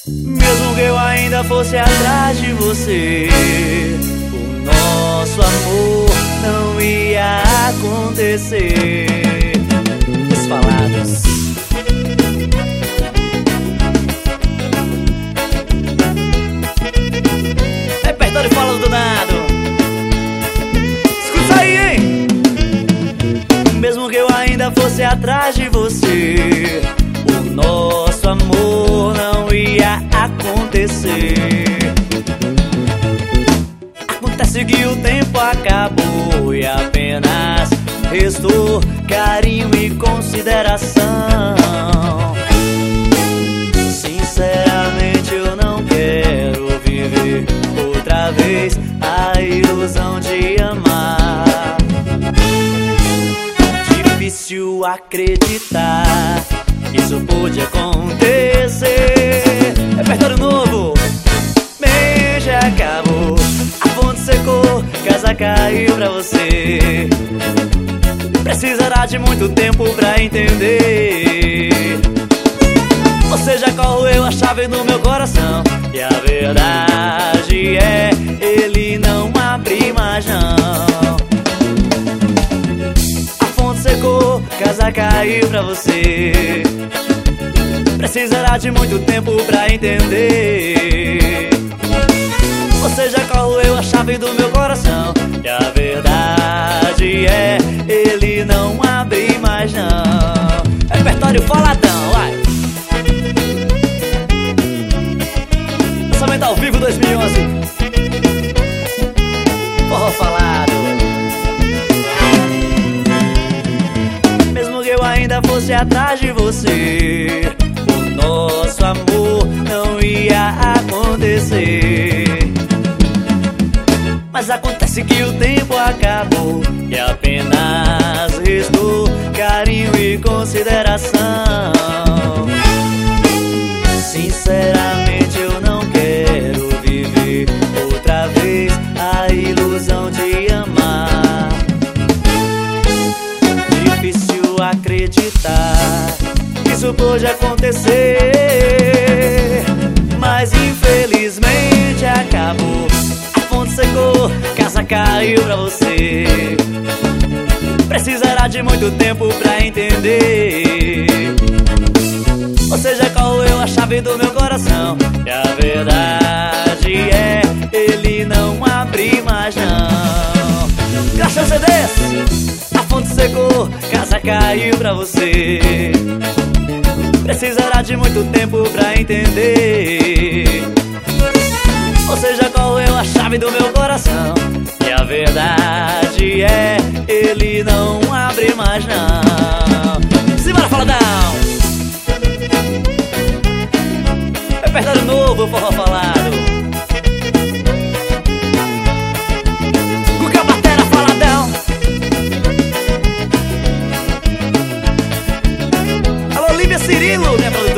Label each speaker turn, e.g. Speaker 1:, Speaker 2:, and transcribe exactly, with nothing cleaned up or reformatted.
Speaker 1: Mesmo que eu ainda fosse atrás de você, o nosso amor não ia acontecer. Os falados. Repertório fala do nado. Escuta aí, hein? Mesmo que eu ainda fosse atrás de você, o nosso amor não ia acontecer. Acontece que o tempo acabou e apenas restou carinho e consideração. Sinceramente eu não quero viver outra vez a ilusão de amar. Difícil acreditar que isso pôde acontecer. Repertório novo. Bem, já acabou, a fonte secou, casa caiu pra você. Precisará de muito tempo pra entender. Você já corroeu a chave do meu coração, e a verdade é, ele não abre mais não. A fonte secou, casa caiu pra você. Precisará de muito tempo pra entender. Você já corroeu a chave do meu coração, e a verdade é, ele não abre mais não. Repertório faladão, vai. Lançamento ao vivo dois mil e onze. Forró falado. Mesmo que eu ainda fosse atrás de você, o nosso amor não ia acontecer. Mas acontece que o tempo acabou e apenas restou carinho e consideração. Sinceramente eu não quero viver outra vez a ilusão de amar. Difícil acreditar que isso pode acontecer, mas infelizmente acabou. A fonte secou, casa caiu pra você. Precisará de muito tempo pra entender. Você já corroeu a chave do meu coração, e a verdade é, ele não abre mais não. Caixa C Ds. A fonte secou, casa caiu pra você. Precisará de muito tempo pra entender. Você já corroeu a chave do meu coração, e a verdade é, ele não abre mais não. Simbora, faladão. Repertório novo, forró falado. Cuca Batera, faladão. Alô, Lívia Cirilo, minha produtora.